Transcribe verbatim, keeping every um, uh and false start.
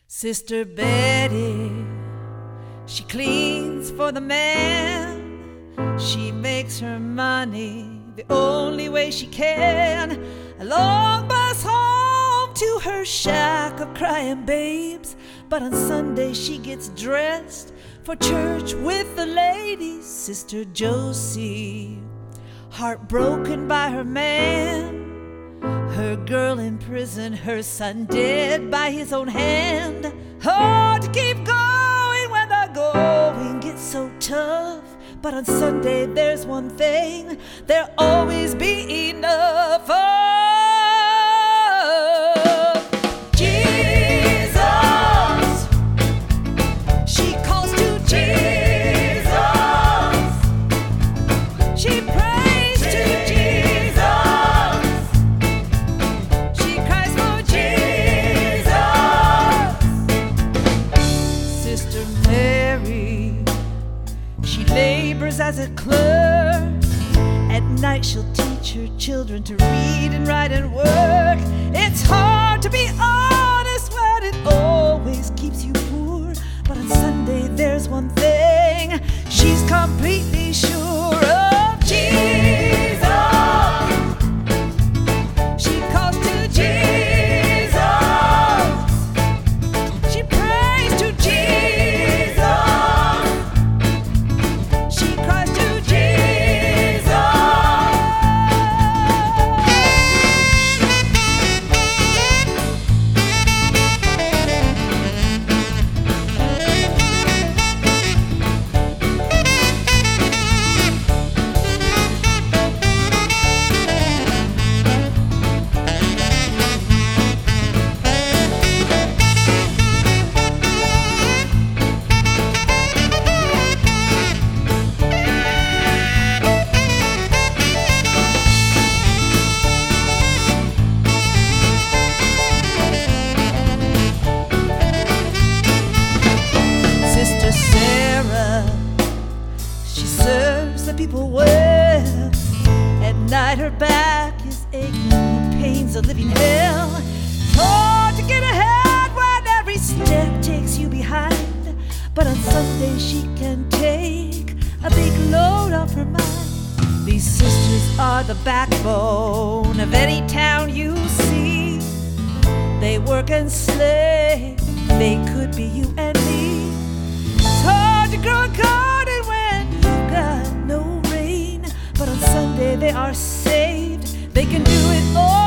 Sister Betty, she cleans for the man. She makes her money the only way she can. A long bus home to her shack of crying babes. But on Sunday she gets dressed for church with the ladies. Sister Josie, heartbroken by her man. Her girl in prison, her son dead by his own hand. Hard to keep going when the going gets so tough. But on Sunday there's one thing there'll always be enough of. Jesus. She calls to Jesus. She prays to Jesus. She cries for Jesus. Sister Mary, she labors as a clerk. At night she'll teach her children to read and write and work. It's hard to be honest when it always keeps you poor. But on Sunday there's one thing she's completely sure of. Jesus. She calls to Jesus. She prays to Jesus. She cries to Jesus. Sister Sarah, she serves the people well. At night her back is aching, the pains of living hell. It's hard to get ahead when every step takes you behind. But on Sunday she can take a big load off her mind. These sisters are the backbone of any town you see. They work and slave, they could be you and me. It's hard to grow a garden when you've got no rain. But on Sunday they are saved, they can do it all